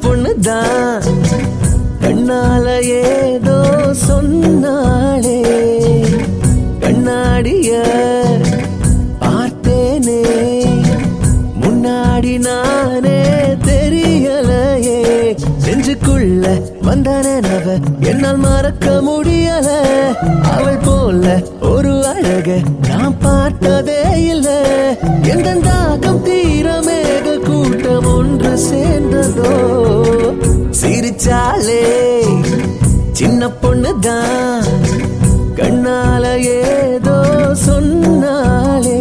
பொண்ணுதான் கண்ணால ஏதோ சொன்னாளே, கண்ணாடிய பார்த்தேனே முன்னாடி நானே தெரியலையே, நெஞ்சுக்குள்ள வந்த நினைவ என்னால் மறக்க முடியல, அவள் போல ஒரு அழக நான் பார்த்ததே இல்ல, எந்த தாகம் தீர மேக கூட்டம் ஒன்று சேர்ந்ததோ, சிரிச்சாலே சின்ன பொண்ணுதான் கண்ணால ஏதோ சொன்னாலே.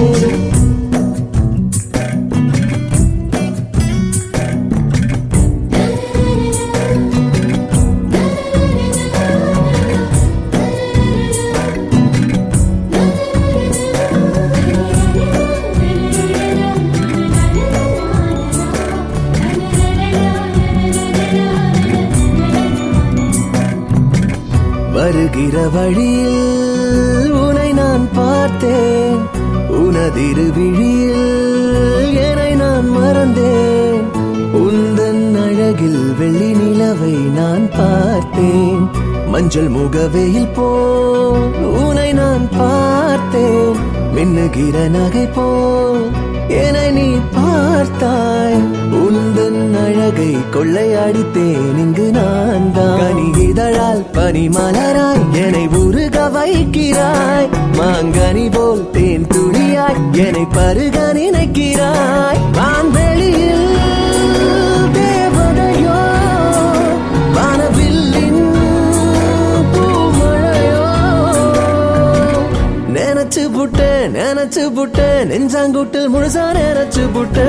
வருகிற வழியில் உனை நான் பார்த்தேன், உனதிரு விழியில் என்னை நான் மறந்தேன், உந்தன் அழகில் வெள்ளி நிலவை நான் பார்த்தேன், மஞ்சள் முகவையில் போல் உனை நான் பார்த்தேன், மின்னுகிற நகை போல் என்னை நீ பார்த்தாய், உந்தன் அழகை கொள்ளையடித்தேன் இங்கு நான் தான், கனி இதழால் பனி மலராய் என்னை உருக வைக்கிறாய், மாங்கனி போல் தேன் துளியாய் என்னை பருக நினைக்கிறாய், வான்வெளியில் தேவதையோ வானவில்லின் பூமழையோ, நினைச்சு புட்ட நெஞ்சாங்கூட்டில் முழுசா நினைச்சு புட்ட,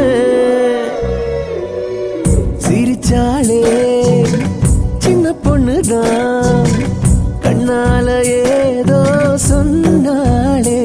சிரிச்சாலே சின்ன பொண்ணுதான் கண்ணால ஏதோ சொன்னாலே.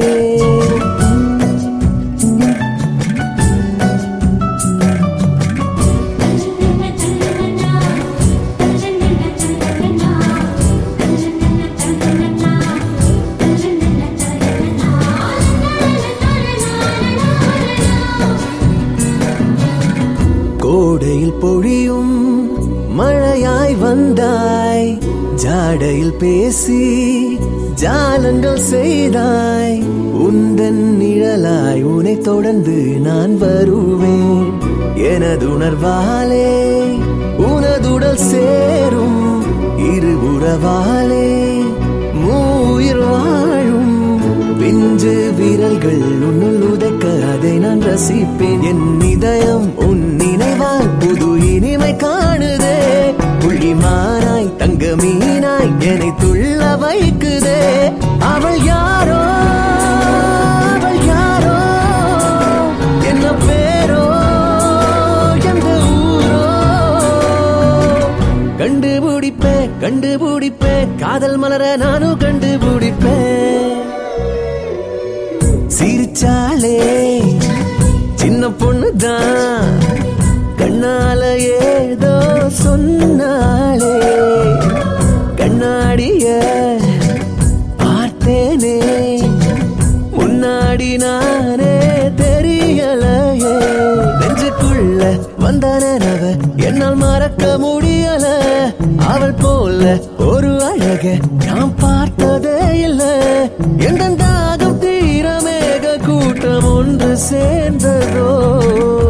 கோடையில் பொழியும் மழையாய் வந்தாய், ஜாடையில் பேசி ஜாலங்கள் செய்தாய், உந்தன் நிழலாய் உனை தொடர்ந்து நான் வருவேன், எனது உணர்வாலே உனதுடல் சேரும், இரு உறவாலே மூயிர் வாழும், பிஞ்சு விரல்கள் உன்னுள் உதைக்க அதை நான் ரசிப்பேன், என் இதயம் உன் நினைவால் புது இனிமை காணுதே, புள்ளிமானாய் தங்க மீனாய் என்னை துள்ள வைக்குதே, அவள் யாரோ என்ன பேரோ எந்த ஊரோ, கண்டுபிடிப்பேன் காதல் மலர நானும் கண்டுபிடிப்பேன், சிரிச்சாலே சின்ன பொண்ணுதான் கண்ணால ஏதோ சொன்னாலே, கண்ணாடிய பார்த்தேனே முன்னாடி நானே தெரியலையே, நெஞ்சுக்குள்ள வந்த நினைவ என்னால் மறக்க முடியல, அவள் போல ஒரு அழக நான் பார்த்ததே இல்ல, எந்த தாகம் தீர மேக கூட்டம் ஒன்று சேர்ந்ததோ.